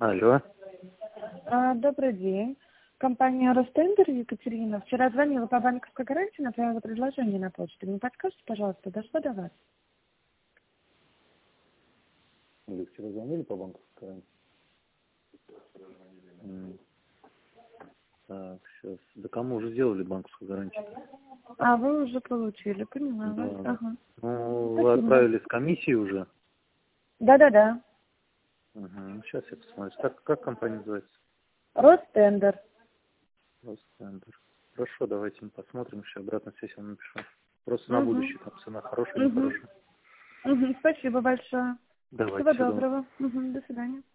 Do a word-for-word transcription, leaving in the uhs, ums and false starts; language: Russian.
Алло. А, Добрый день. Компания Ростендер, Екатерина. Вчера звонила по банковской гарантии, направила предложение на почту. Не подскажете, пожалуйста, дошло до вас? Вы вчера звонили по банковской гарантии? М, Так, сейчас. Да кому уже сделали банковскую гарантию? А, вы уже получили, поняла вас. Да. Ага. Ну, вы Спасибо. отправили с комиссией уже? Да-да-да. Угу. Сейчас я посмотрю. Так, как компания называется? Ростендер. Ростендер. Хорошо, давайте мы посмотрим, еще обратно связь вам напишу. Просто на Угу. будущее, там цена хорошая, не Угу. хорошая. Угу. Спасибо большое. Давайте, Всего всего доброго. доброго. Угу. До свидания.